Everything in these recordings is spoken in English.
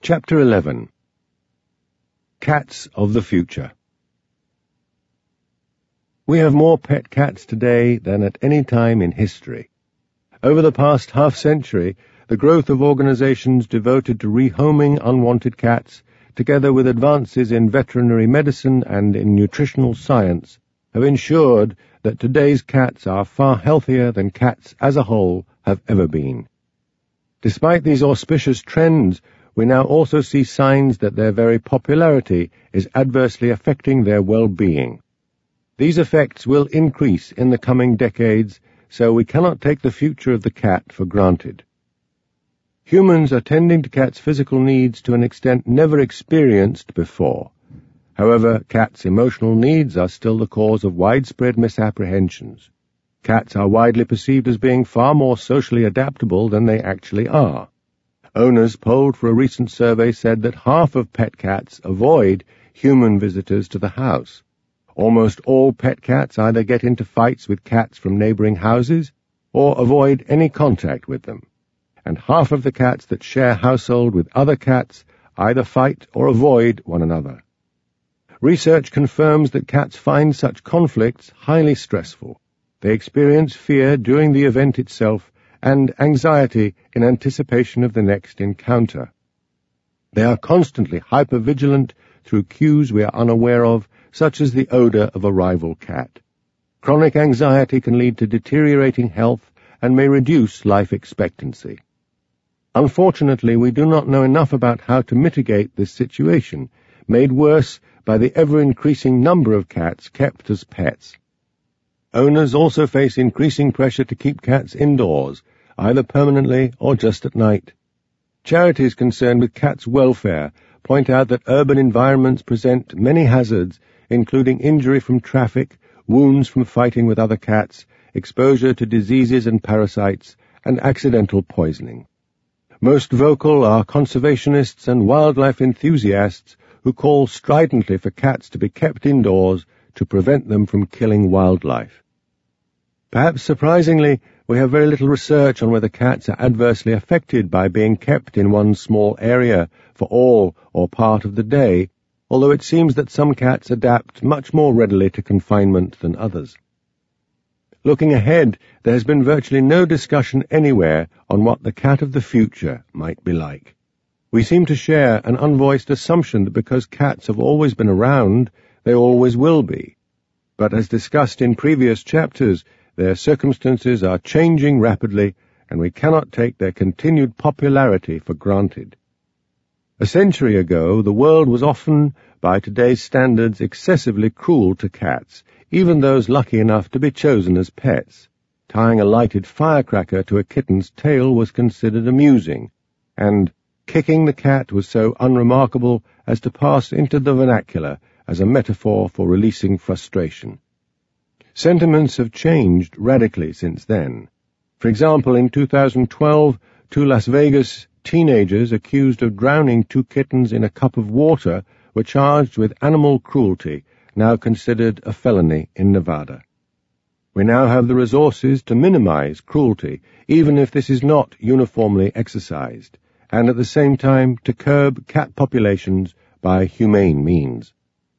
Chapter 11. Cats of the Future. We have more pet cats today than at any time in history. Over the past half-century, the growth of organizations devoted to rehoming unwanted cats, together with advances in veterinary medicine and in nutritional science, have ensured that today's cats are far healthier than cats as a whole have ever been. Despite these auspicious trends, we now also see signs that their very popularity is adversely affecting their well-being. These effects will increase in the coming decades, so we cannot take the future of the cat for granted. Humans are tending to cats' physical needs to an extent never experienced before. However, cats' emotional needs are still the cause of widespread misapprehensions. Cats are widely perceived as being far more socially adaptable than they actually are. Owners polled for a recent survey said that half of pet cats avoid human visitors to the house. Almost all pet cats either get into fights with cats from neighboring houses or avoid any contact with them. And half of the cats that share household with other cats either fight or avoid one another. Research confirms that cats find such conflicts highly stressful. They experience fear during the event itself and anxiety in anticipation of the next encounter. They are constantly hypervigilant through cues we are unaware of, such as the odor of a rival cat. Chronic anxiety can lead to deteriorating health and may reduce life expectancy. Unfortunately, we do not know enough about how to mitigate this situation, made worse by the ever-increasing number of cats kept as pets. Owners also face increasing pressure to keep cats indoors, either permanently or just at night. Charities concerned with cats' welfare point out that urban environments present many hazards, including injury from traffic, wounds from fighting with other cats, exposure to diseases and parasites, and accidental poisoning. Most vocal are conservationists and wildlife enthusiasts who call stridently for cats to be kept indoors to prevent them from killing wildlife. Perhaps surprisingly, we have very little research on whether cats are adversely affected by being kept in one small area for all or part of the day, although it seems that some cats adapt much more readily to confinement than others. Looking ahead, there has been virtually no discussion anywhere on what the cat of the future might be like. We seem to share an unvoiced assumption that because cats have always been around, they always will be. But as discussed in previous chapters, their circumstances are changing rapidly, and we cannot take their continued popularity for granted. A century ago, the world was often, by today's standards, excessively cruel to cats, even those lucky enough to be chosen as pets. Tying a lighted firecracker to a kitten's tail was considered amusing, and kicking the cat was so unremarkable as to pass into the vernacular as a metaphor for releasing frustration. Sentiments have changed radically since then. For example, in 2012, two Las Vegas teenagers accused of drowning two kittens in a cup of water were charged with animal cruelty, now considered a felony in Nevada. We now have the resources to minimize cruelty, even if this is not uniformly exercised, and at the same time to curb cat populations by humane means.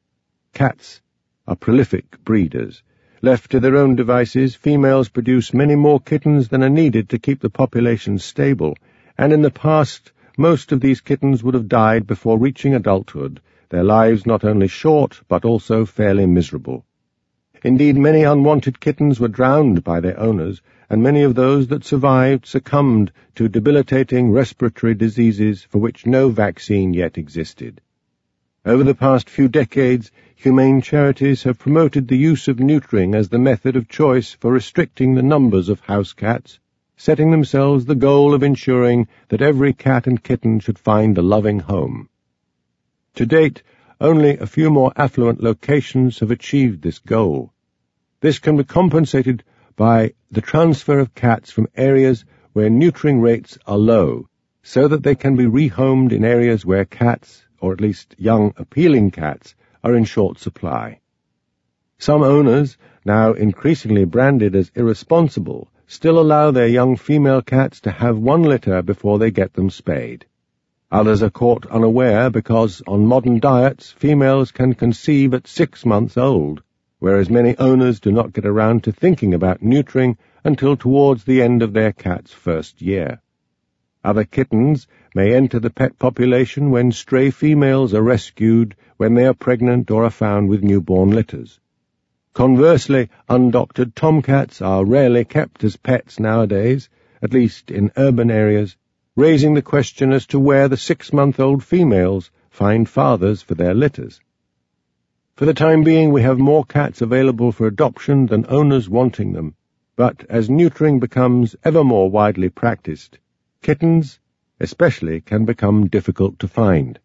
Cats are prolific breeders. Left to their own devices, females produce many more kittens than are needed to keep the population stable, and in the past, most of these kittens would have died before reaching adulthood, their lives not only short, but also fairly miserable. Indeed, many unwanted kittens were drowned by their owners, and many of those that survived succumbed to debilitating respiratory diseases for which no vaccine yet existed. Over the past few decades, humane charities have promoted the use of neutering as the method of choice for restricting the numbers of house cats, setting themselves the goal of ensuring that every cat and kitten should find a loving home. To date, only a few more affluent locations have achieved this goal. This can be compensated by the transfer of cats from areas where neutering rates are low, so that they can be rehomed in areas where cats, or at least young, appealing cats, are in short supply. Some owners, now increasingly branded as irresponsible, still allow their young female cats to have one litter before they get them spayed. Others are caught unaware because, on modern diets, females can conceive at 6 months old, whereas many owners do not get around to thinking about neutering until towards the end of their cat's first year. Other kittens may enter the pet population when stray females are rescued when they are pregnant or are found with newborn litters. Conversely, undoctored tomcats are rarely kept as pets nowadays, at least in urban areas, raising the question as to where the 6-month-old females find fathers for their litters. For the time being, we have more cats available for adoption than owners wanting them, but as neutering becomes ever more widely practiced, kittens, especially, can become difficult to find.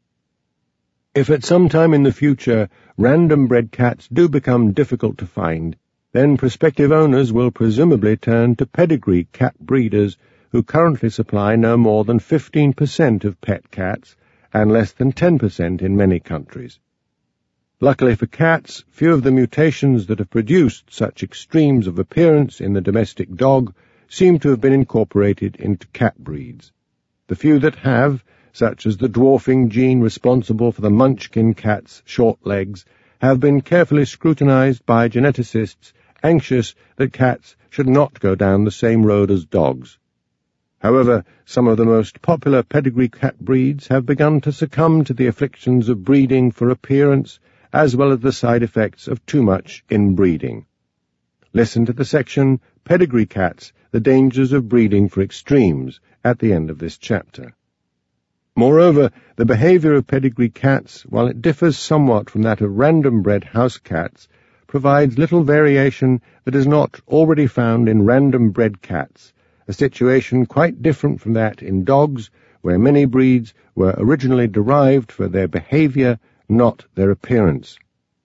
If at some time in the future random-bred cats do become difficult to find, then prospective owners will presumably turn to pedigree cat breeders who currently supply no more than 15% of pet cats and less than 10% in many countries. Luckily for cats, few of the mutations that have produced such extremes of appearance in the domestic dog seem to have been incorporated into cat breeds. The few that have, such as the dwarfing gene responsible for the Munchkin cat's short legs, have been carefully scrutinized by geneticists anxious that cats should not go down the same road as dogs. However, some of the most popular pedigree cat breeds have begun to succumb to the afflictions of breeding for appearance as well as the side effects of too much inbreeding. Listen to the section, Pedigree Cats, the Dangers of Breeding for Extremes, at the end of this chapter. Moreover, the behavior of pedigree cats, while it differs somewhat from that of random-bred house cats, provides little variation that is not already found in random-bred cats, a situation quite different from that in dogs, where many breeds were originally derived for their behavior, not their appearance.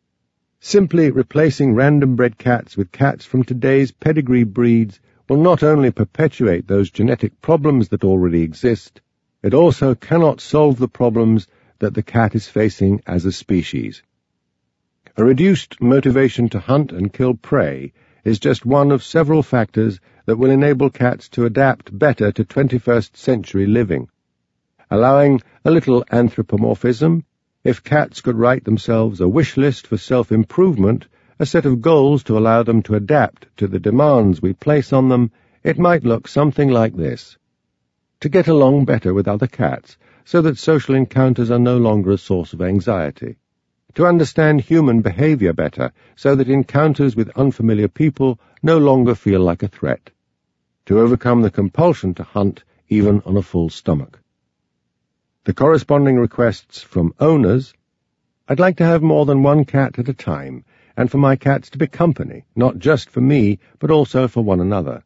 Simply replacing random-bred cats with cats from today's pedigree breeds will not only perpetuate those genetic problems that already exist, it also cannot solve the problems that the cat is facing as a species. A reduced motivation to hunt and kill prey is just one of several factors that will enable cats to adapt better to 21st century living. Allowing a little anthropomorphism, if cats could write themselves a wish list for self-improvement, a set of goals to allow them to adapt to the demands we place on them, it might look something like this. To get along better with other cats, so that social encounters are no longer a source of anxiety. To understand human behavior better, so that encounters with unfamiliar people no longer feel like a threat. To overcome the compulsion to hunt, even on a full stomach. The corresponding requests from owners: I'd like to have more than one cat at a time, and for my cats to be company, not just for me, but also for one another.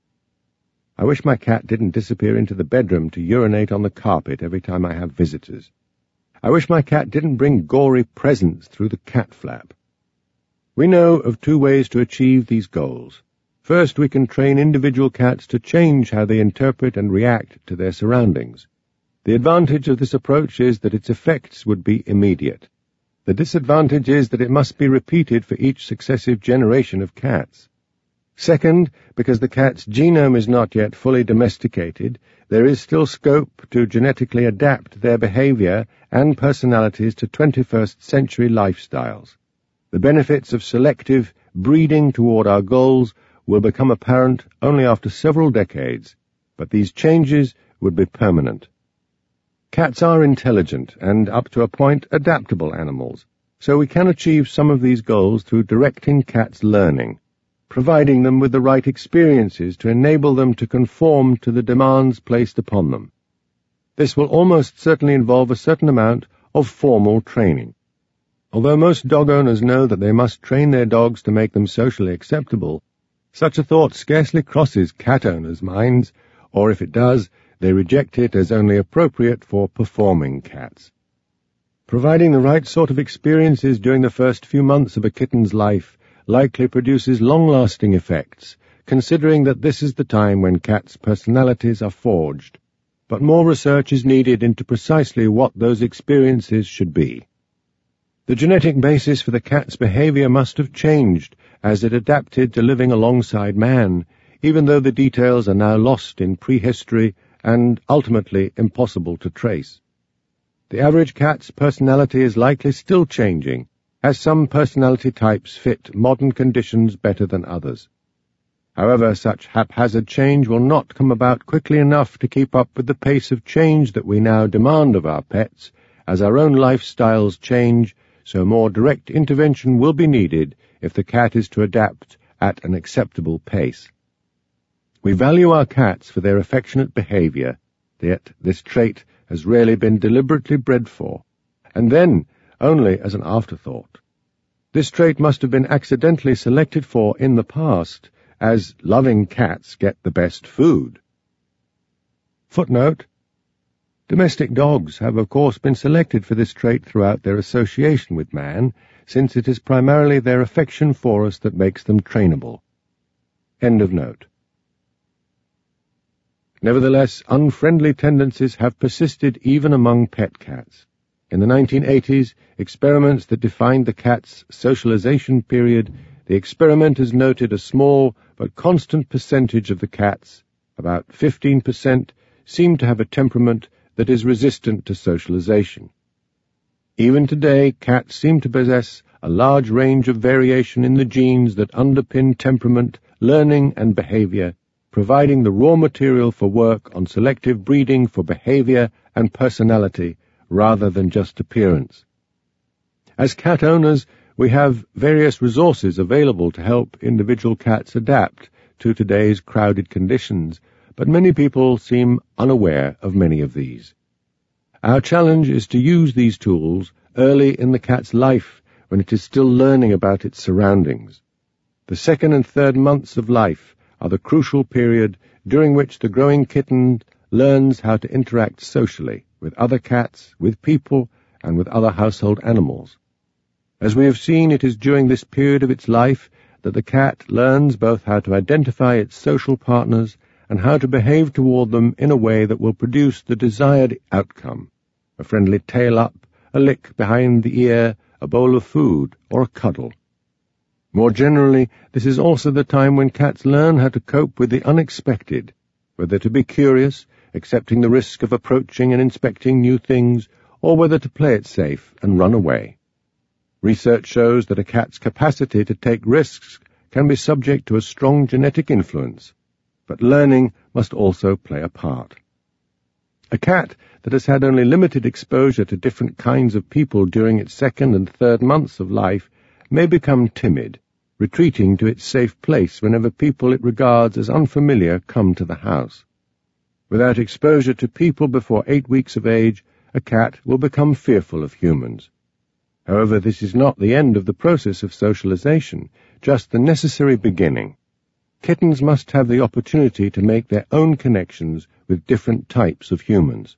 I wish my cat didn't disappear into the bedroom to urinate on the carpet every time I have visitors. I wish my cat didn't bring gory presents through the cat flap. We know of 2 ways to achieve these goals. First, we can train individual cats to change how they interpret and react to their surroundings. The advantage of this approach is that its effects would be immediate. The disadvantage is that it must be repeated for each successive generation of cats. Second, because the cat's genome is not yet fully domesticated, there is still scope to genetically adapt their behavior and personalities to 21st century lifestyles. The benefits of selective breeding toward our goals will become apparent only after several decades, but these changes would be permanent. Cats are intelligent and, up to a point, adaptable animals, so we can achieve some of these goals through directing cats' learning, providing them with the right experiences to enable them to conform to the demands placed upon them. This will almost certainly involve a certain amount of formal training. Although most dog owners know that they must train their dogs to make them socially acceptable, such a thought scarcely crosses cat owners' minds, or if it does, they reject it as only appropriate for performing cats. Providing the right sort of experiences during the first few months of a kitten's life likely produces long-lasting effects, considering that this is the time when cats' personalities are forged. But more research is needed into precisely what those experiences should be. The genetic basis for the cat's behavior must have changed as it adapted to living alongside man, even though the details are now lost in prehistory and ultimately impossible to trace. The average cat's personality is likely still changing, as some personality types fit modern conditions better than others. However, such haphazard change will not come about quickly enough to keep up with the pace of change that we now demand of our pets. As our own lifestyles change, so more direct intervention will be needed if the cat is to adapt at an acceptable pace. We value our cats for their affectionate behavior, yet this trait has rarely been deliberately bred for, and then only as an afterthought. This trait must have been accidentally selected for in the past, as loving cats get the best food. Footnote: domestic dogs have of course been selected for this trait throughout their association with man, since it is primarily their affection for us that makes them trainable. End of note. Nevertheless, unfriendly tendencies have persisted even among pet cats. In the 1980s, experiments that defined the cat's socialization period, the experimenters noted a small but constant percentage of the cats, about 15%, seem to have a temperament that is resistant to socialization. Even today, cats seem to possess a large range of variation in the genes that underpin temperament, learning, and behavior, providing the raw material for work on selective breeding for behavior and personality rather than just appearance. As cat owners, we have various resources available to help individual cats adapt to today's crowded conditions, but many people seem unaware of many of these. Our challenge is to use these tools early in the cat's life when it is still learning about its surroundings. The 2nd and 3rd months of life are the crucial period during which the growing kitten learns how to interact socially with other cats, with people, and with other household animals. As we have seen, it is during this period of its life that the cat learns both how to identify its social partners and how to behave toward them in a way that will produce the desired outcome: a friendly tail up, a lick behind the ear, a bowl of food, or a cuddle. More generally, this is also the time when cats learn how to cope with the unexpected, whether to be curious, accepting the risk of approaching and inspecting new things, or whether to play it safe and run away. Research shows that a cat's capacity to take risks can be subject to a strong genetic influence, but learning must also play a part. A cat that has had only limited exposure to different kinds of people during its 2nd and 3rd months of life may become timid, retreating to its safe place whenever people it regards as unfamiliar come to the house. Without exposure to people before 8 weeks of age, a cat will become fearful of humans. However, this is not the end of the process of socialization, just the necessary beginning. Kittens must have the opportunity to make their own connections with different types of humans.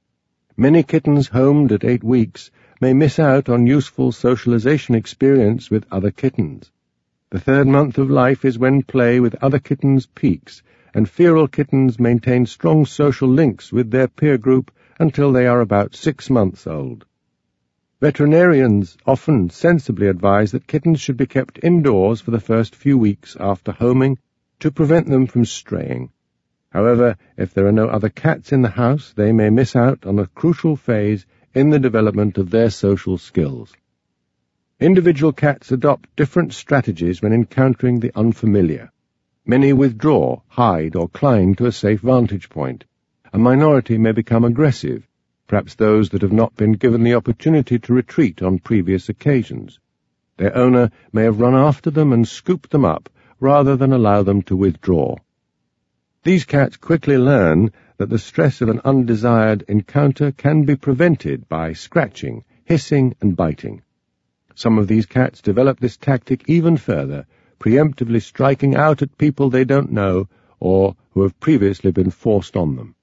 Many kittens homed at 8 weeks may miss out on useful socialization experience with other kittens. The 3rd month of life is when play with other kittens peaks, and feral kittens maintain strong social links with their peer group until they are about 6 months old. Veterinarians often sensibly advise that kittens should be kept indoors for the first few weeks after homing to prevent them from straying. However, if there are no other cats in the house, they may miss out on a crucial phase in the development of their social skills. Individual cats adopt different strategies when encountering the unfamiliar. Many withdraw, hide, or climb to a safe vantage point. A minority may become aggressive, perhaps those that have not been given the opportunity to retreat on previous occasions. Their owner may have run after them and scooped them up, rather than allow them to withdraw. These cats quickly learn that the stress of an undesired encounter can be prevented by scratching, hissing, and biting. Some of these cats develop this tactic even further, preemptively striking out at people they don't know or who have previously been forced on them.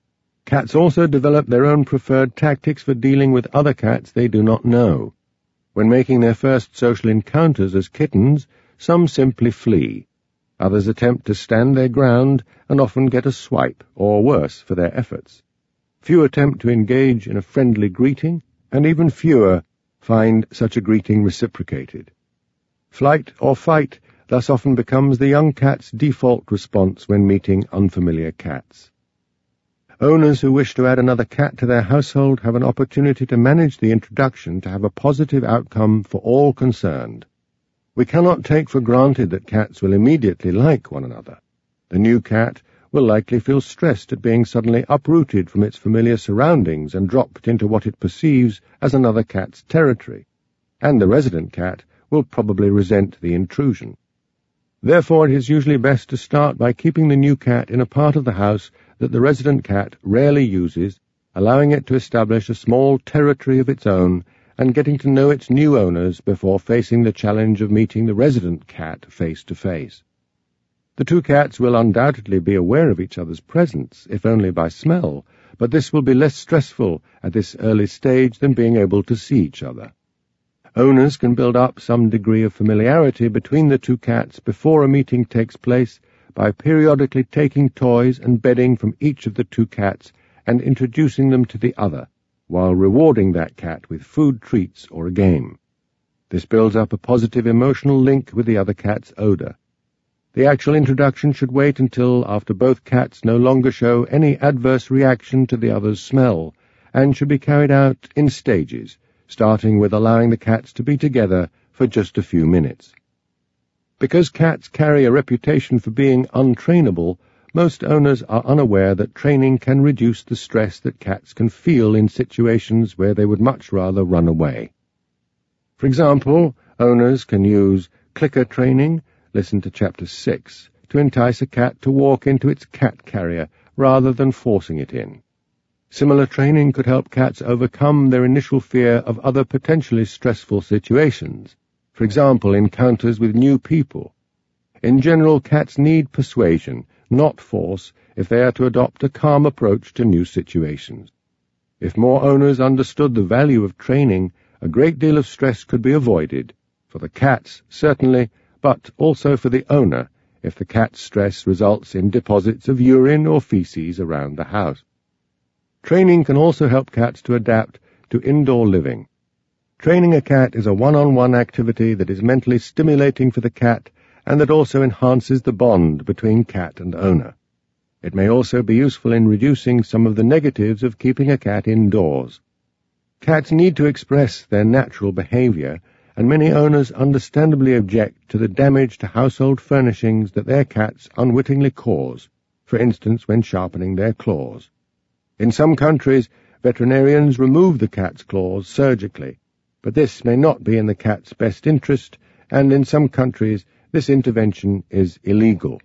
Cats also develop their own preferred tactics for dealing with other cats they do not know. When making their first social encounters as kittens, some simply flee. Others attempt to stand their ground and often get a swipe, or worse, for their efforts. Few attempt to engage in a friendly greeting, and even fewer find such a greeting reciprocated. Flight or fight thus often becomes the young cat's default response when meeting unfamiliar cats. Owners who wish to add another cat to their household have an opportunity to manage the introduction to have a positive outcome for all concerned. We cannot take for granted that cats will immediately like one another. The new cat will likely feel stressed at being suddenly uprooted from its familiar surroundings and dropped into what it perceives as another cat's territory, and the resident cat will probably resent the intrusion. Therefore, it is usually best to start by keeping the new cat in a part of the house that the resident cat rarely uses, allowing it to establish a small territory of its own and getting to know its new owners before facing the challenge of meeting the resident cat face to face. The two cats will undoubtedly be aware of each other's presence, if only by smell, but this will be less stressful at this early stage than being able to see each other. Owners can build up some degree of familiarity between the two cats before a meeting takes place by periodically taking toys and bedding from each of the two cats and introducing them to the other, while rewarding that cat with food treats or a game. This builds up a positive emotional link with the other cat's odor. The actual introduction should wait until after both cats no longer show any adverse reaction to the other's smell, and should be carried out in stages, starting with allowing the cats to be together for just a few minutes. Because cats carry a reputation for being untrainable, most owners are unaware that training can reduce the stress that cats can feel in situations where they would much rather run away. For example, owners can use clicker training, listen to Chapter 6, to entice a cat to walk into its cat carrier rather than forcing it in. Similar training could help cats overcome their initial fear of other potentially stressful situations, for example, encounters with new people. In general, cats need persuasion, not force, if they are to adopt a calm approach to new situations. If more owners understood the value of training, a great deal of stress could be avoided, for the cats, certainly, but also for the owner, if the cat's stress results in deposits of urine or feces around the house. Training can also help cats to adapt to indoor living. Training a cat is a one-on-one activity that is mentally stimulating for the cat and that also enhances the bond between cat and owner. It may also be useful in reducing some of the negatives of keeping a cat indoors. Cats need to express their natural behavior, and many owners understandably object to the damage to household furnishings that their cats unwittingly cause, for instance when sharpening their claws. In some countries, veterinarians remove the cat's claws surgically, but this may not be in the cat's best interest, and in some countries this intervention is illegal.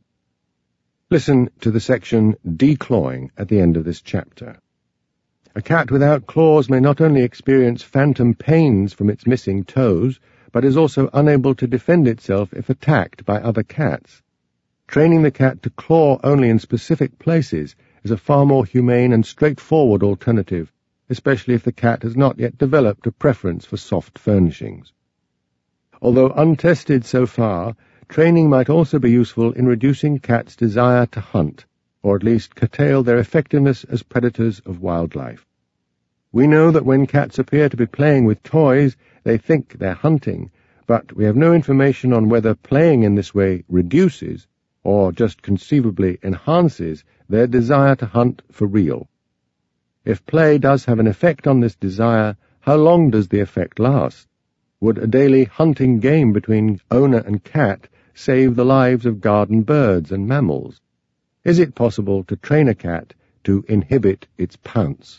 Listen to the section Declawing at the end of this chapter. A cat without claws may not only experience phantom pains from its missing toes, but is also unable to defend itself if attacked by other cats. Training the cat to claw only in specific places is a far more humane and straightforward alternative, especially if the cat has not yet developed a preference for soft furnishings. Although untested so far, training might also be useful in reducing cats' desire to hunt, or at least curtail their effectiveness as predators of wildlife. We know that when cats appear to be playing with toys, they think they're hunting, but we have no information on whether playing in this way reduces, or just conceivably enhances, their desire to hunt for real. If play does have an effect on this desire, how long does the effect last? Would a daily hunting game between owner and cat save the lives of garden birds and mammals? Is it possible to train a cat to inhibit its pounce?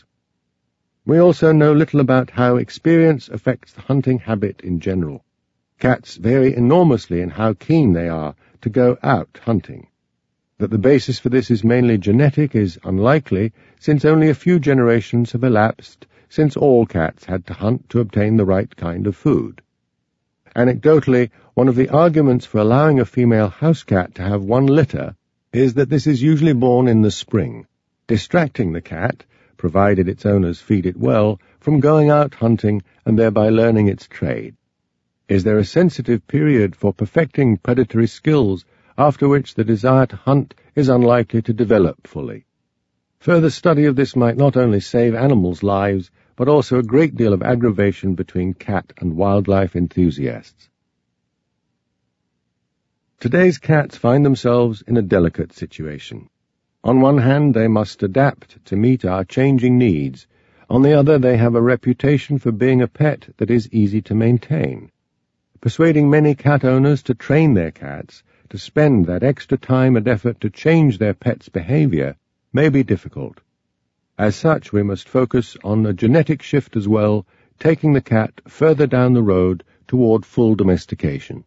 We also know little about how experience affects the hunting habit in general. Cats vary enormously in how keen they are to go out hunting. That the basis for this is mainly genetic is unlikely, since only a few generations have elapsed since all cats had to hunt to obtain the right kind of food. Anecdotally, one of the arguments for allowing a female house cat to have one litter is that this is usually born in the spring, distracting the cat, provided its owners feed it well, from going out hunting and thereby learning its trade. Is there a sensitive period for perfecting predatory skills, after which the desire to hunt is unlikely to develop fully? Further study of this might not only save animals' lives, but also a great deal of aggravation between cat and wildlife enthusiasts. Today's cats find themselves in a delicate situation. On one hand, they must adapt to meet our changing needs. On the other, they have a reputation for being a pet that is easy to maintain. Persuading many cat owners to train their cats, to spend that extra time and effort to change their pet's behavior, may be difficult. As such, we must focus on a genetic shift as well, taking the cat further down the road toward full domestication.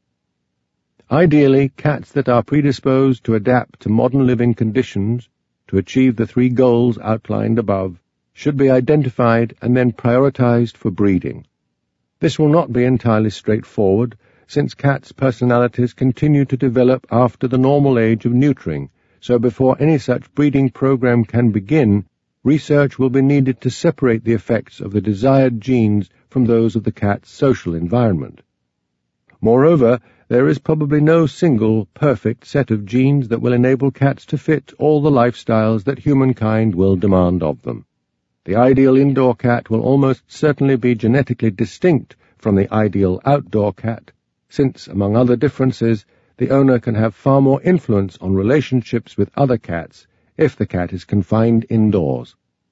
Ideally, cats that are predisposed to adapt to modern living conditions to achieve the 3 goals outlined above should be identified and then prioritized for breeding. This will not be entirely straightforward, since cats' personalities continue to develop after the normal age of neutering, so before any such breeding program can begin, research will be needed to separate the effects of the desired genes from those of the cat's social environment. Moreover, there is probably no single, perfect set of genes that will enable cats to fit all the lifestyles that humankind will demand of them. The ideal indoor cat will almost certainly be genetically distinct from the ideal outdoor cat, since, among other differences, the owner can have far more influence on relationships with other cats if the cat is confined indoors.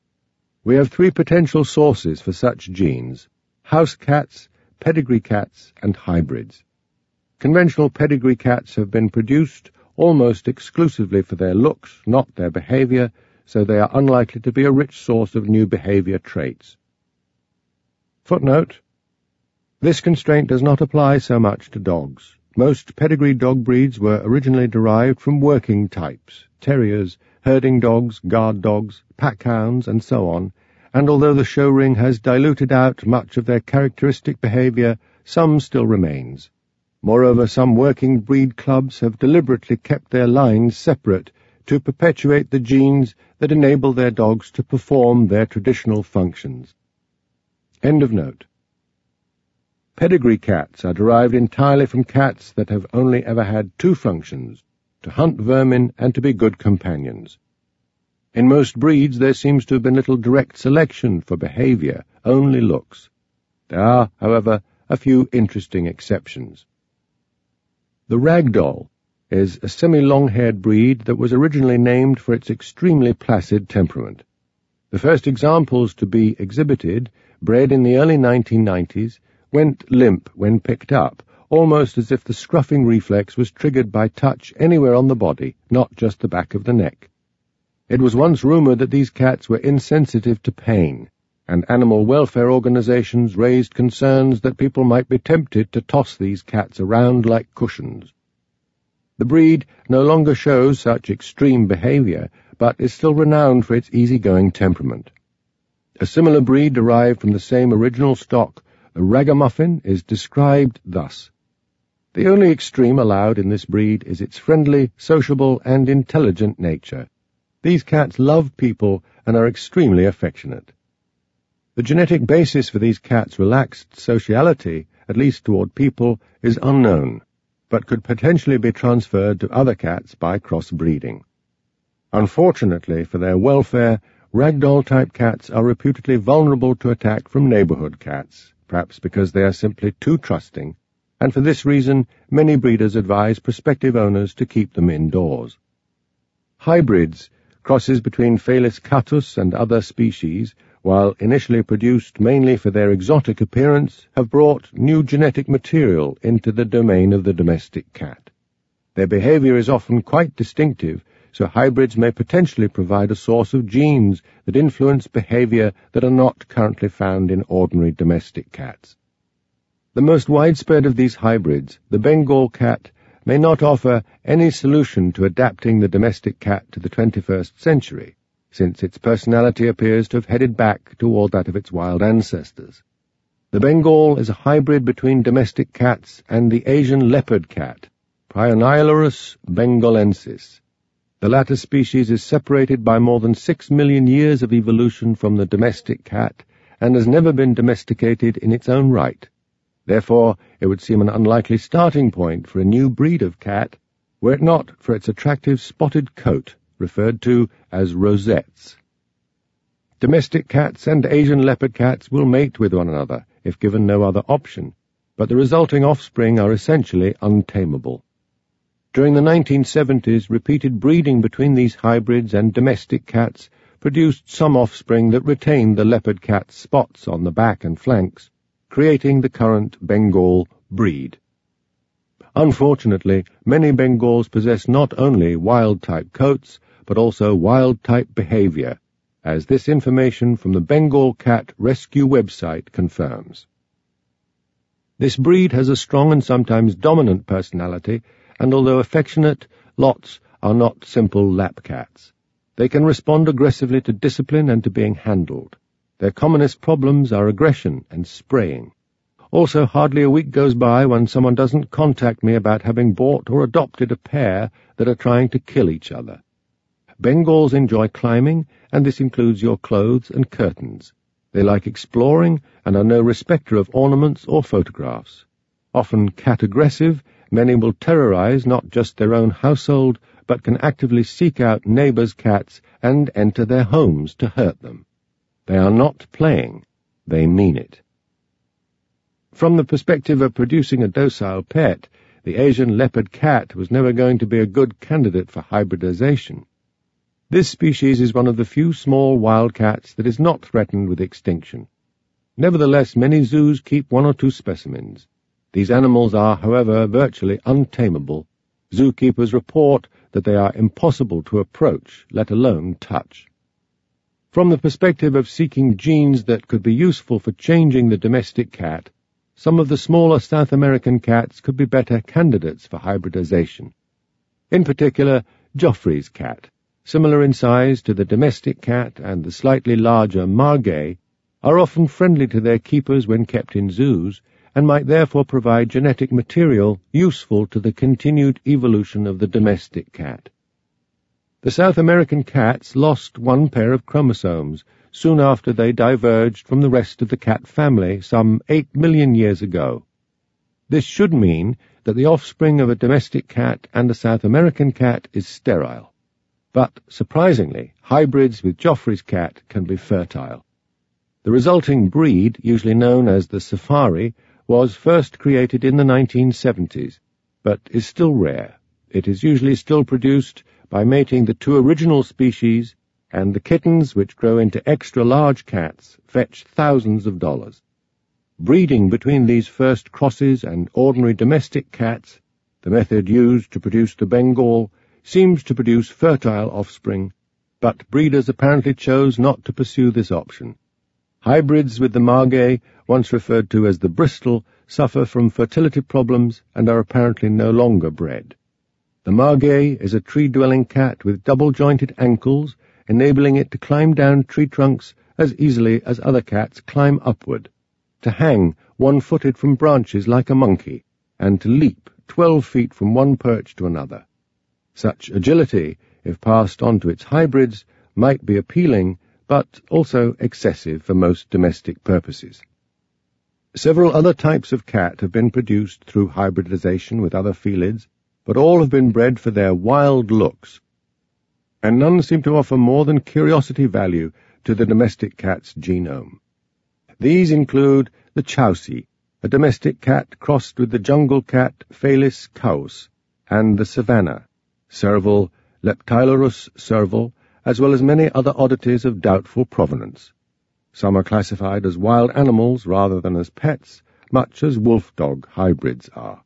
We have 3 potential sources for such genes: house cats, pedigree cats, and hybrids. Conventional pedigree cats have been produced almost exclusively for their looks, not their behavior, so they are unlikely to be a rich source of new behavior traits. Footnote: this constraint does not apply so much to dogs. Most pedigree dog breeds were originally derived from working types, terriers, herding dogs, guard dogs, pack hounds, and so on, and although the show ring has diluted out much of their characteristic behavior, some still remains. Moreover, some working breed clubs have deliberately kept their lines separate to perpetuate the genes that enable their dogs to perform their traditional functions. End of note. Pedigree cats are derived entirely from cats that have only ever had 2 functions: to hunt vermin and to be good companions. In most breeds there seems to have been little direct selection for behavior, only looks. There are, however, a few interesting exceptions. The Ragdoll is a semi-long-haired breed that was originally named for its extremely placid temperament. The first examples to be exhibited, bred in the early 1990s, went limp when picked up, almost as if the scruffing reflex was triggered by touch anywhere on the body, not just the back of the neck. It was once rumored that these cats were insensitive to pain, and animal welfare organizations raised concerns that people might be tempted to toss these cats around like cushions. The breed no longer shows such extreme behavior, but is still renowned for its easygoing temperament. A similar breed derived from the same original stock, the Ragamuffin, is described thus: the only extreme allowed in this breed is its friendly, sociable, and intelligent nature. These cats love people and are extremely affectionate. The genetic basis for these cats' relaxed sociality, at least toward people, is unknown, but could potentially be transferred to other cats by crossbreeding. Unfortunately for their welfare, ragdoll-type cats are reputedly vulnerable to attack from neighborhood cats, perhaps because they are simply too trusting, and for this reason many breeders advise prospective owners to keep them indoors. Hybrids, crosses between Felis catus and other species, while initially produced mainly for their exotic appearance, have brought new genetic material into the domain of the domestic cat. Their behavior is often quite distinctive, so hybrids may potentially provide a source of genes that influence behavior that are not currently found in ordinary domestic cats. The most widespread of these hybrids, the Bengal cat, may not offer any solution to adapting the domestic cat to the 21st century, since its personality appears to have headed back toward that of its wild ancestors. The Bengal is a hybrid between domestic cats and the Asian leopard cat, Prionylurus bengalensis. The latter species is separated by more than 6 million years of evolution from the domestic cat and has never been domesticated in its own right. Therefore, it would seem an unlikely starting point for a new breed of cat, were it not for its attractive spotted coat, referred to as rosettes. Domestic cats and Asian leopard cats will mate with one another, if given no other option, but the resulting offspring are essentially untamable. During the 1970s, repeated breeding between these hybrids and domestic cats produced some offspring that retained the leopard cat spots on the back and flanks, creating the current Bengal breed. Unfortunately, many Bengals possess not only wild-type coats, but also wild-type behavior, as this information from the Bengal Cat Rescue website confirms. This breed has a strong and sometimes dominant personality, and although affectionate, lots are not simple lap cats. They can respond aggressively to discipline and to being handled. Their commonest problems are aggression and spraying. Also, hardly a week goes by when someone doesn't contact me about having bought or adopted a pair that are trying to kill each other. Bengals enjoy climbing, and this includes your clothes and curtains. They like exploring and are no respecter of ornaments or photographs. Often cat-aggressive, many will terrorize not just their own household, but can actively seek out neighbors' cats and enter their homes to hurt them. They are not playing, they mean it. From the perspective of producing a docile pet, the Asian leopard cat was never going to be a good candidate for hybridization. This species is one of the few small wild cats that is not threatened with extinction. Nevertheless, many zoos keep one or two specimens. These animals are, however, virtually untamable. Zookeepers report that they are impossible to approach, let alone touch. From the perspective of seeking genes that could be useful for changing the domestic cat, some of the smaller South American cats could be better candidates for hybridization. In particular, Joffrey's cat, similar in size to the domestic cat and the slightly larger margay, are often friendly to their keepers when kept in zoos, and might therefore provide genetic material useful to the continued evolution of the domestic cat. The South American cats lost one pair of chromosomes soon after they diverged from the rest of the cat family some 8 million years ago. This should mean that the offspring of a domestic cat and a South American cat is sterile. But, surprisingly, hybrids with Joffrey's cat can be fertile. The resulting breed, usually known as the safari, was first created in the 1970s, but is still rare. It is usually still produced by mating the two original species, and the kittens, which grow into extra-large cats, fetch thousands of dollars. Breeding between these first crosses and ordinary domestic cats, the method used to produce the Bengal, seems to produce fertile offspring, but breeders apparently chose not to pursue this option. Hybrids with the margay, once referred to as the Bristol, suffer from fertility problems and are apparently no longer bred. The margay is a tree-dwelling cat with double-jointed ankles, enabling it to climb down tree trunks as easily as other cats climb upward, to hang one-footed from branches like a monkey, and to leap 12 feet from one perch to another. Such agility, if passed on to its hybrids, might be appealing, but also excessive for most domestic purposes. Several other types of cat have been produced through hybridization with other felids, but all have been bred for their wild looks, and none seem to offer more than curiosity value to the domestic cat's genome. These include the Chausie, a domestic cat crossed with the jungle cat Felis caus, and the Savannah, Serval, Leptilurus serval, as well as many other oddities of doubtful provenance. Some are classified as wild animals rather than as pets, much as wolf-dog hybrids are.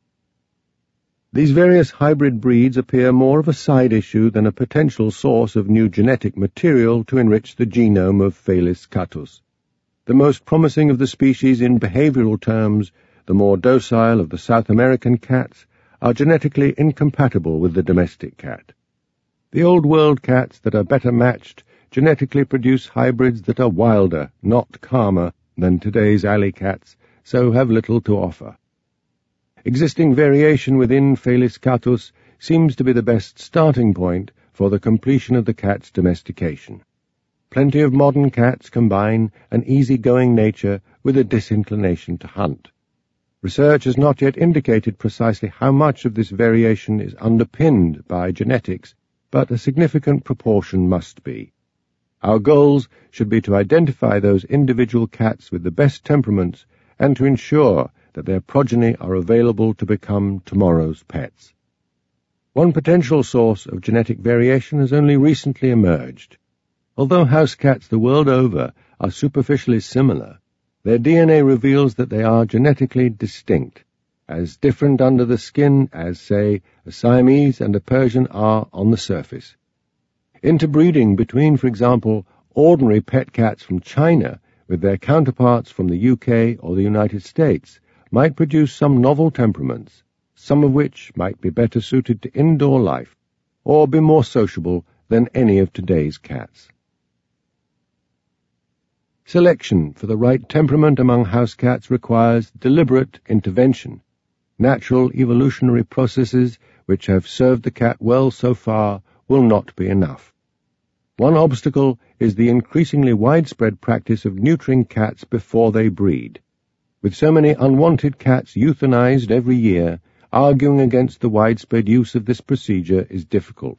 These various hybrid breeds appear more of a side issue than a potential source of new genetic material to enrich the genome of Felis catus. The most promising of the species in behavioral terms, the more docile of the South American cats, are genetically incompatible with the domestic cat. The old world cats that are better matched genetically produce hybrids that are wilder, not calmer, than today's alley cats, so have little to offer. Existing variation within Felis catus seems to be the best starting point for the completion of the cat's domestication. Plenty of modern cats combine an easy-going nature with a disinclination to hunt. Research has not yet indicated precisely how much of this variation is underpinned by genetics, but a significant proportion must be. Our goals should be to identify those individual cats with the best temperaments and to ensure that their progeny are available to become tomorrow's pets. One potential source of genetic variation has only recently emerged. Although house cats the world over are superficially similar, their DNA reveals that they are genetically distinct, as different under the skin as, say, a Siamese and a Persian are on the surface. Interbreeding between, for example, ordinary pet cats from China with their counterparts from the UK or the United States might produce some novel temperaments, some of which might be better suited to indoor life or be more sociable than any of today's cats. Selection for the right temperament among house cats requires deliberate intervention. Natural evolutionary processes which have served the cat well so far will not be enough. One obstacle is the increasingly widespread practice of neutering cats before they breed. With so many unwanted cats euthanized every year, arguing against the widespread use of this procedure is difficult.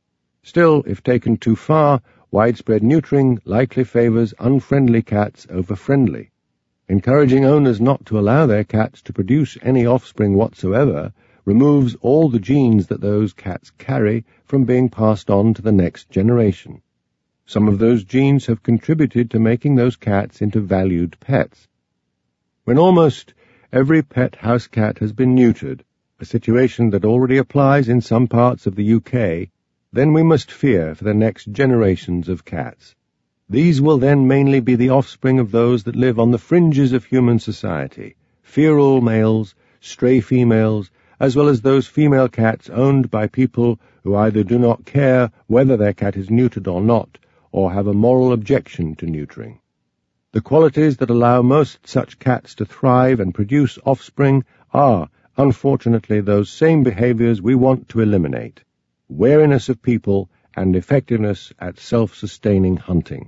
Still, if taken too far, widespread neutering likely favors unfriendly cats over friendly. Encouraging owners not to allow their cats to produce any offspring whatsoever removes all the genes that those cats carry from being passed on to the next generation. Some of those genes have contributed to making those cats into valued pets. When almost every pet house cat has been neutered, a situation that already applies in some parts of the UK, then we must fear for the next generations of cats. These will then mainly be the offspring of those that live on the fringes of human society, feral males, stray females, as well as those female cats owned by people who either do not care whether their cat is neutered or not, or have a moral objection to neutering. The qualities that allow most such cats to thrive and produce offspring are, unfortunately, those same behaviors we want to eliminate: wariness of people and effectiveness at self-sustaining hunting.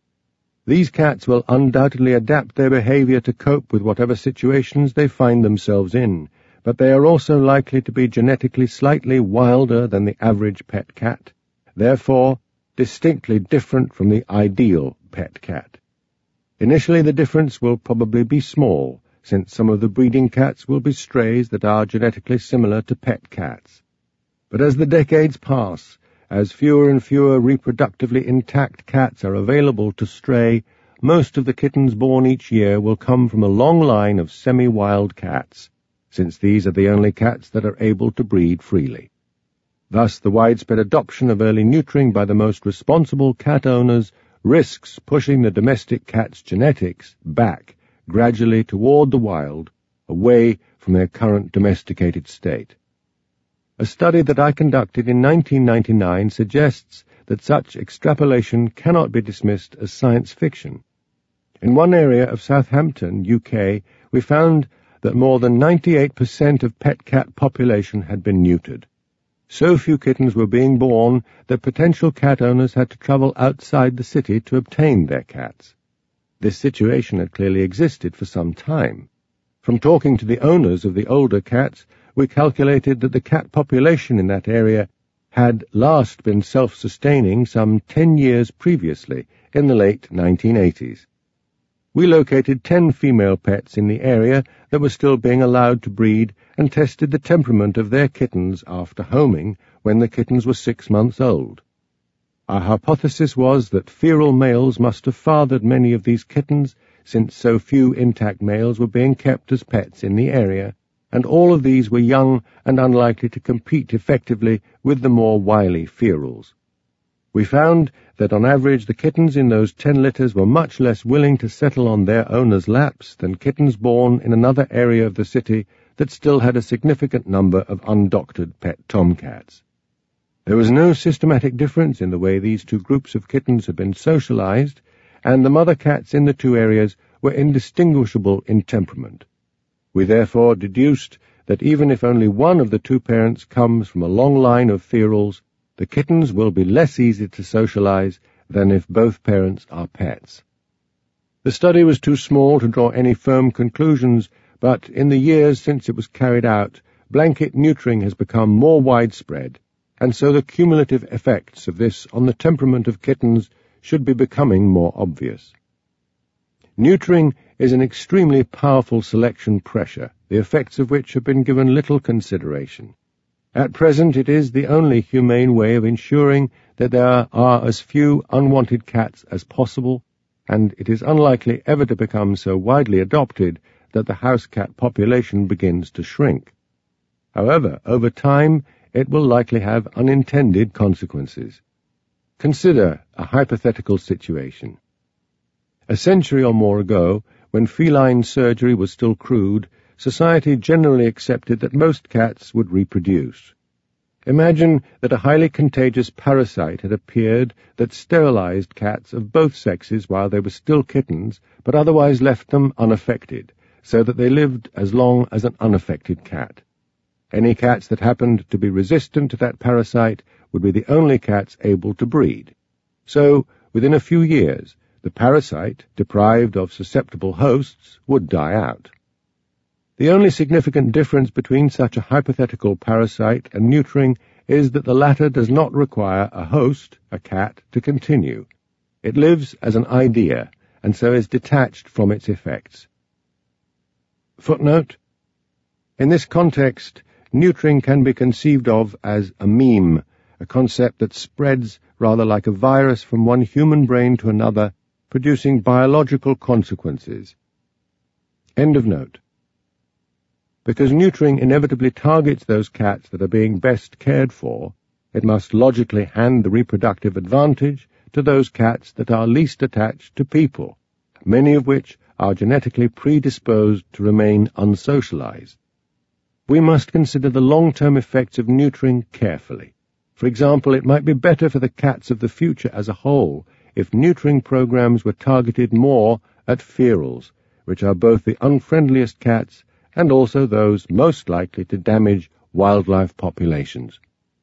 These cats will undoubtedly adapt their behavior to cope with whatever situations they find themselves in, but they are also likely to be genetically slightly wilder than the average pet cat, therefore distinctly different from the ideal pet cat. Initially the difference will probably be small, since some of the breeding cats will be strays that are genetically similar to pet cats. But as the decades pass, as fewer and fewer reproductively intact cats are available to stray, most of the kittens born each year will come from a long line of semi-wild cats, since these are the only cats that are able to breed freely. Thus, the widespread adoption of early neutering by the most responsible cat owners risks pushing the domestic cat's genetics back gradually toward the wild, away from their current domesticated state. A study that I conducted in 1999 suggests that such extrapolation cannot be dismissed as science fiction. In one area of Southampton, UK, we found that more than 98% of pet cat population had been neutered. So few kittens were being born that potential cat owners had to travel outside the city to obtain their cats. This situation had clearly existed for some time. From talking to the owners of the older cats, we calculated that the cat population in that area had last been self-sustaining some 10 years previously, in the late 1980s. We located 10 female pets in the area that were still being allowed to breed and tested the temperament of their kittens after homing when the kittens were 6 months old. Our hypothesis was that feral males must have fathered many of these kittens, since so few intact males were being kept as pets in the area, and all of these were young and unlikely to compete effectively with the more wily ferals. We found that on average the kittens in those 10 litters were much less willing to settle on their owners' laps than kittens born in another area of the city that still had a significant number of undoctored pet tomcats. There was no systematic difference in the way these two groups of kittens had been socialized, and the mother cats in the two areas were indistinguishable in temperament. We therefore deduced that even if only one of the two parents comes from a long line of ferals, the kittens will be less easy to socialize than if both parents are pets. The study was too small to draw any firm conclusions, but in the years since it was carried out, blanket neutering has become more widespread, and so the cumulative effects of this on the temperament of kittens should be becoming more obvious. Neutering is an extremely powerful selection pressure, the effects of which have been given little consideration. At present it is the only humane way of ensuring that there are as few unwanted cats as possible, and it is unlikely ever to become so widely adopted that the house cat population begins to shrink. However, over time, it will likely have unintended consequences. Consider a hypothetical situation. A century or more ago, when feline surgery was still crude, society generally accepted that most cats would reproduce. Imagine that a highly contagious parasite had appeared that sterilized cats of both sexes while they were still kittens, but otherwise left them unaffected, so that they lived as long as an unaffected cat. Any cats that happened to be resistant to that parasite would be the only cats able to breed. So, within a few years, the parasite, deprived of susceptible hosts, would die out. The only significant difference between such a hypothetical parasite and neutering is that the latter does not require a host, a cat, to continue. It lives as an idea, and so is detached from its effects. Footnote: in this context, neutering can be conceived of as a meme, a concept that spreads rather like a virus from one human brain to another, producing biological consequences. End of note. Because neutering inevitably targets those cats that are being best cared for, it must logically hand the reproductive advantage to those cats that are least attached to people, many of which are genetically predisposed to remain unsocialized. We must consider the long-term effects of neutering carefully. For example, it might be better for the cats of the future as a whole if neutering programs were targeted more at ferals, which are both the unfriendliest cats and also those most likely to damage wildlife populations.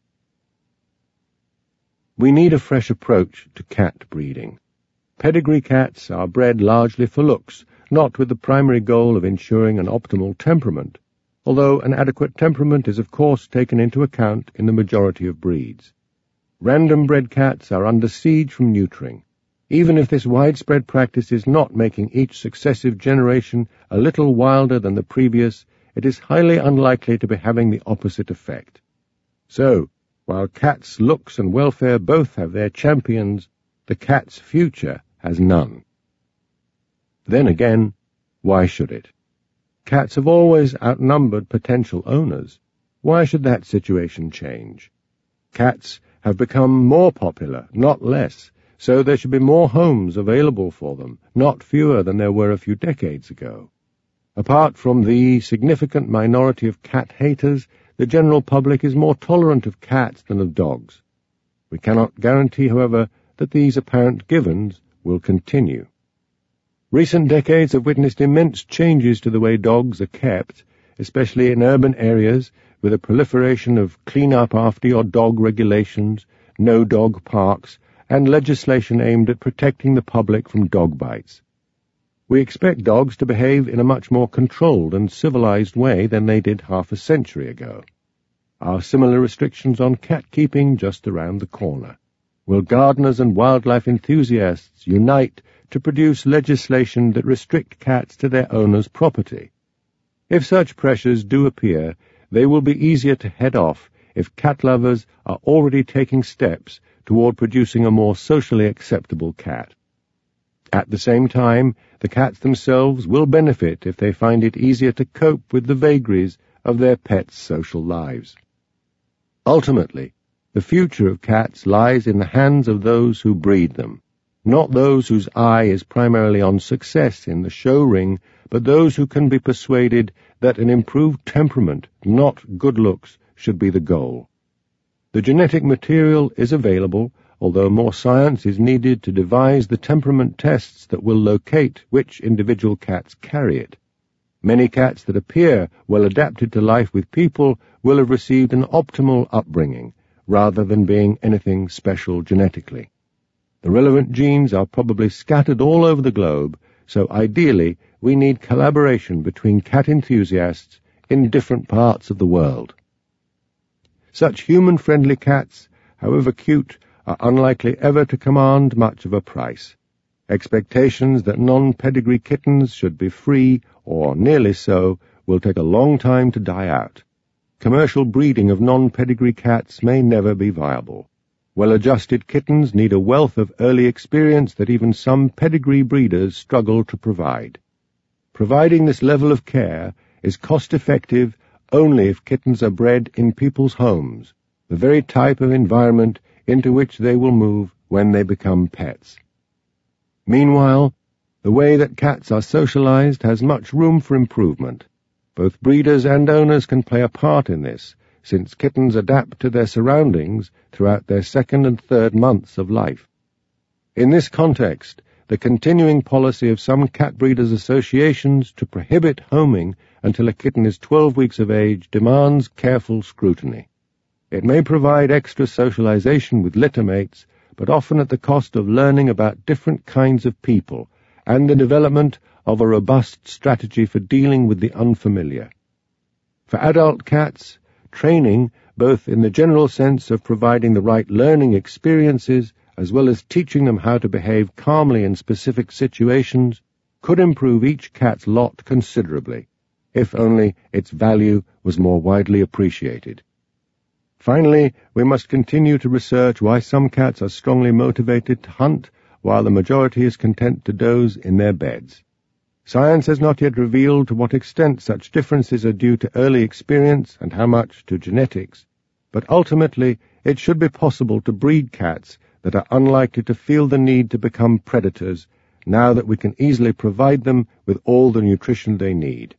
We need a fresh approach to cat breeding. Pedigree cats are bred largely for looks, not with the primary goal of ensuring an optimal temperament, although an adequate temperament is of course taken into account in the majority of breeds. Random-bred cats are under siege from neutering. Even if this widespread practice is not making each successive generation a little wilder than the previous, it is highly unlikely to be having the opposite effect. So, while cats' looks and welfare both have their champions, the cat's future has none. Then again, why should it? Cats have always outnumbered potential owners. Why should that situation change? Cats have become more popular, not less, so there should be more homes available for them, not fewer than there were a few decades ago. Apart from the significant minority of cat haters, the general public is more tolerant of cats than of dogs. We cannot guarantee, however, that these apparent givens will continue. Recent decades have witnessed immense changes to the way dogs are kept, especially in urban areas, with a proliferation of clean-up-after-your-dog regulations, no-dog parks, and legislation aimed at protecting the public from dog bites. We expect dogs to behave in a much more controlled and civilized way than they did half a century ago. Are similar restrictions on cat keeping just around the corner? Will gardeners and wildlife enthusiasts unite to produce legislation that restrict cats to their owners' property? If such pressures do appear, they will be easier to head off if cat lovers are already taking steps toward producing a more socially acceptable cat. At the same time, the cats themselves will benefit if they find it easier to cope with the vagaries of their pets' social lives. Ultimately, the future of cats lies in the hands of those who breed them, not those whose eye is primarily on success in the show ring, but those who can be persuaded that an improved temperament, not good looks, should be the goal. The genetic material is available, although more science is needed to devise the temperament tests that will locate which individual cats carry it. Many cats that appear well adapted to life with people will have received an optimal upbringing, rather than being anything special genetically. The relevant genes are probably scattered all over the globe, so ideally we need collaboration between cat enthusiasts in different parts of the world. Such human-friendly cats, however cute, are unlikely ever to command much of a price. Expectations that non-pedigree kittens should be free, or nearly so, will take a long time to die out. Commercial breeding of non-pedigree cats may never be viable. Well-adjusted kittens need a wealth of early experience that even some pedigree breeders struggle to provide. Providing this level of care is cost-effective only if kittens are bred in people's homes, the very type of environment into which they will move when they become pets. Meanwhile, the way that cats are socialized has much room for improvement. Both breeders and owners can play a part in this, since kittens adapt to their surroundings throughout their second and third months of life. In this context, the continuing policy of some cat breeders' associations to prohibit homing until a kitten is 12 weeks of age demands careful scrutiny. It may provide extra socialization with littermates, but often at the cost of learning about different kinds of people and the development of a robust strategy for dealing with the unfamiliar. For adult cats, training, both in the general sense of providing the right learning experiences as well as teaching them how to behave calmly in specific situations, could improve each cat's lot considerably, if only its value was more widely appreciated. Finally, we must continue to research why some cats are strongly motivated to hunt while the majority is content to doze in their beds. Science has not yet revealed to what extent such differences are due to early experience and how much to genetics, but ultimately it should be possible to breed cats that are unlikely to feel the need to become predators now that we can easily provide them with all the nutrition they need.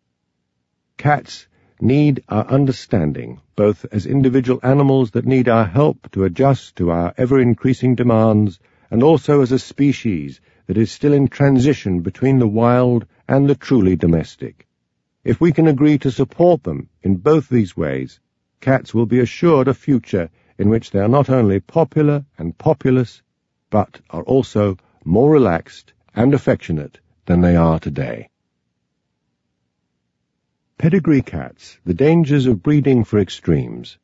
Cats need our understanding, both as individual animals that need our help to adjust to our ever-increasing demands, and also as a species that is still in transition between the wild and the truly domestic. If we can agree to support them in both these ways, cats will be assured a future in which they are not only popular and populous, but are also more relaxed and affectionate than they are today. Pedigree cats, the dangers of breeding for extremes.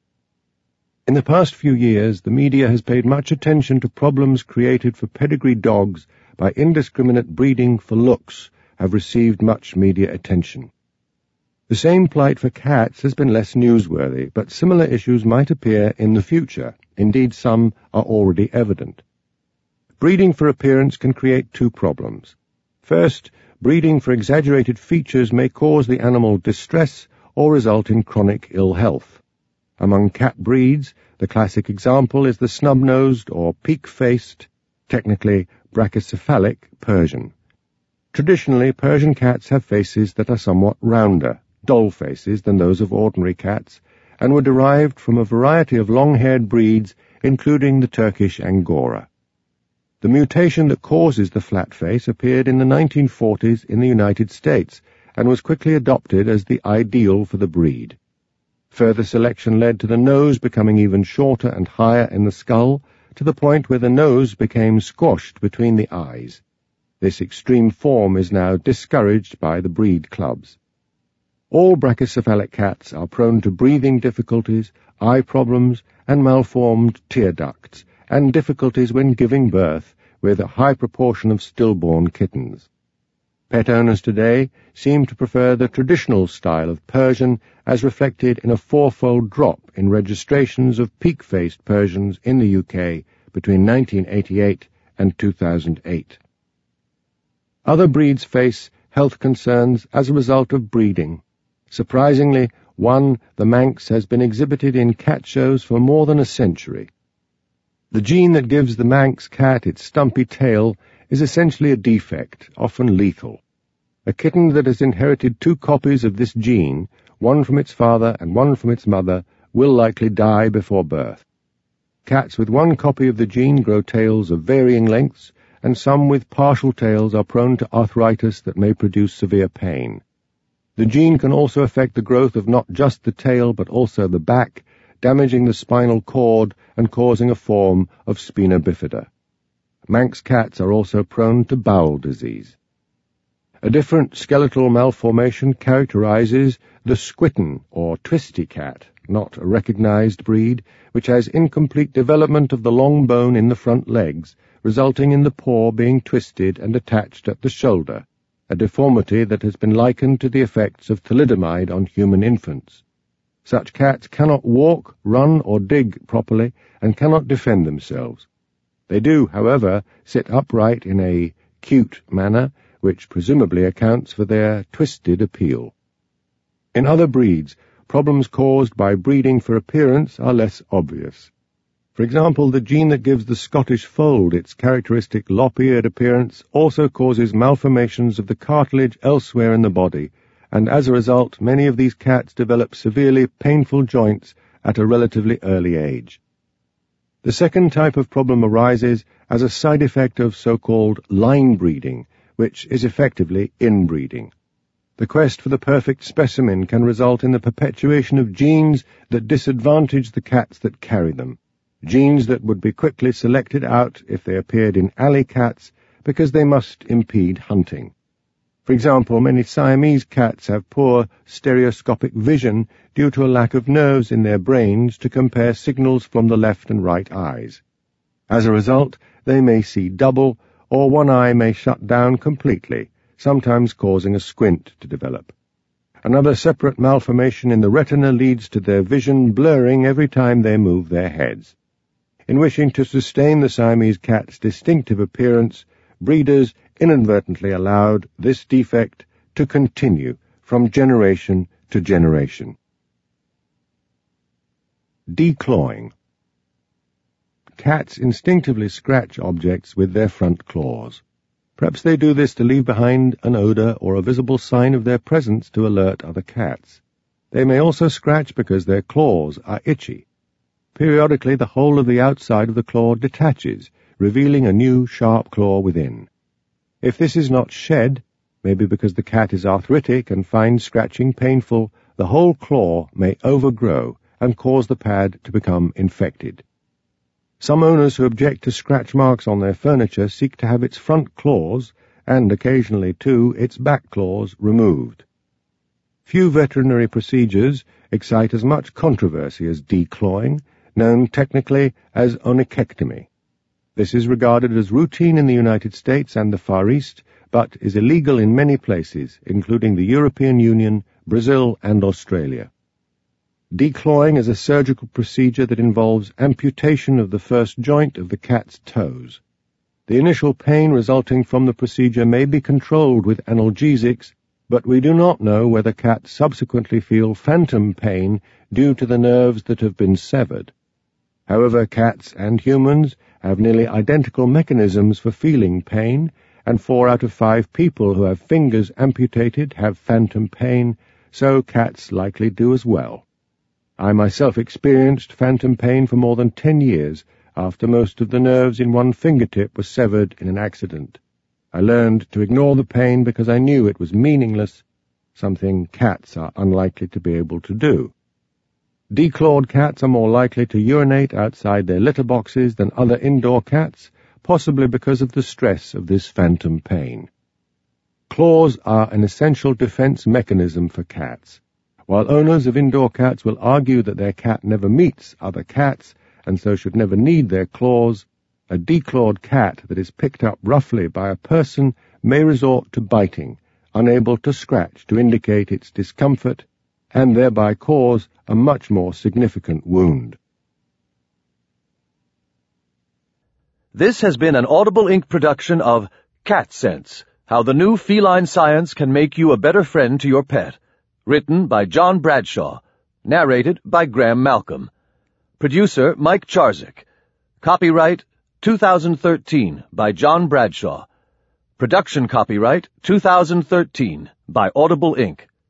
In the past few years, the media has paid much attention to problems created for pedigree dogs by indiscriminate breeding for looks have received much media attention. The same plight for cats has been less newsworthy, but similar issues might appear in the future. Indeed, some are already evident. Breeding for appearance can create two problems. First, breeding for exaggerated features may cause the animal distress or result in chronic ill health. Among cat breeds, the classic example is the snub-nosed or peak-faced, technically brachycephalic, Persian. Traditionally, Persian cats have faces that are somewhat rounder, doll faces than those of ordinary cats, and were derived from a variety of long-haired breeds, including the Turkish Angora. The mutation that causes the flat face appeared in the 1940s in the United States and was quickly adopted as the ideal for the breed. Further selection led to the nose becoming even shorter and higher in the skull, to the point where the nose became squashed between the eyes. This extreme form is now discouraged by the breed clubs. All brachycephalic cats are prone to breathing difficulties, eye problems, and malformed tear ducts, and difficulties when giving birth, with a high proportion of stillborn kittens. Pet owners today seem to prefer the traditional style of Persian, as reflected in a fourfold drop in registrations of peak-faced Persians in the UK between 1988 and 2008. Other breeds face health concerns as a result of breeding. Surprisingly, the Manx, has been exhibited in cat shows for more than a century. The gene that gives the Manx cat its stumpy tail is essentially a defect, often lethal. A kitten that has inherited two copies of this gene, one from its father and one from its mother, will likely die before birth. Cats with one copy of the gene grow tails of varying lengths, and some with partial tails are prone to arthritis that may produce severe pain. The gene can also affect the growth of not just the tail but also the back, damaging the spinal cord and causing a form of spina bifida. Manx cats are also prone to bowel disease. A different skeletal malformation characterizes the Squitten or twisty cat, not a recognized breed, which has incomplete development of the long bone in the front legs, resulting in the paw being twisted and attached at the shoulder, a deformity that has been likened to the effects of thalidomide on human infants. Such cats cannot walk, run, or dig properly and cannot defend themselves. They do, however, sit upright in a cute manner, which presumably accounts for their twisted appeal. In other breeds, problems caused by breeding for appearance are less obvious. For example, the gene that gives the Scottish fold its characteristic lop-eared appearance also causes malformations of the cartilage elsewhere in the body, and as a result, many of these cats develop severely painful joints at a relatively early age. The second type of problem arises as a side effect of so-called line breeding, which is effectively inbreeding. The quest for the perfect specimen can result in the perpetuation of genes that disadvantage the cats that carry them, genes that would be quickly selected out if they appeared in alley cats because they must impede hunting. For example, many Siamese cats have poor stereoscopic vision due to a lack of nerves in their brains to compare signals from the left and right eyes. As a result, they may see double, or one eye may shut down completely, sometimes causing a squint to develop. Another separate malformation in the retina leads to their vision blurring every time they move their heads. In wishing to sustain the Siamese cat's distinctive appearance, breeders inadvertently allowed this defect to continue from generation to generation. Declawing. Cats instinctively scratch objects with their front claws. Perhaps they do this to leave behind an odor or a visible sign of their presence to alert other cats. They may also scratch because their claws are itchy. Periodically, the whole of the outside of the claw detaches, revealing a new sharp claw within. If this is not shed, maybe because the cat is arthritic and finds scratching painful, the whole claw may overgrow and cause the pad to become infected. Some owners who object to scratch marks on their furniture seek to have its front claws, and occasionally, too, its back claws removed. Few veterinary procedures excite as much controversy as declawing, known technically as onychectomy. This is regarded as routine in the United States and the Far East, but is illegal in many places, including the European Union, Brazil, and Australia. Declawing is a surgical procedure that involves amputation of the first joint of the cat's toes. The initial pain resulting from the procedure may be controlled with analgesics, but we do not know whether cats subsequently feel phantom pain due to the nerves that have been severed. However, cats and humans have nearly identical mechanisms for feeling pain, and 4 out of 5 people who have fingers amputated have phantom pain, so cats likely do as well. I myself experienced phantom pain for more than 10 years after most of the nerves in one fingertip were severed in an accident. I learned to ignore the pain because I knew it was meaningless, something cats are unlikely to be able to do. Declawed cats are more likely to urinate outside their litter boxes than other indoor cats, possibly because of the stress of this phantom pain. Claws are an essential defense mechanism for cats. While owners of indoor cats will argue that their cat never meets other cats and so should never need their claws, a declawed cat that is picked up roughly by a person may resort to biting, unable to scratch to indicate its discomfort, and thereby cause a much more significant wound. This has been an Audible Inc. production of Cat Sense, How the New Feline Science Can Make You a Better Friend to Your Pet. Written by John Bradshaw. Narrated by Graham Malcolm. Producer Mike Charzik. Copyright 2013 by John Bradshaw. Production copyright 2013 by Audible Inc.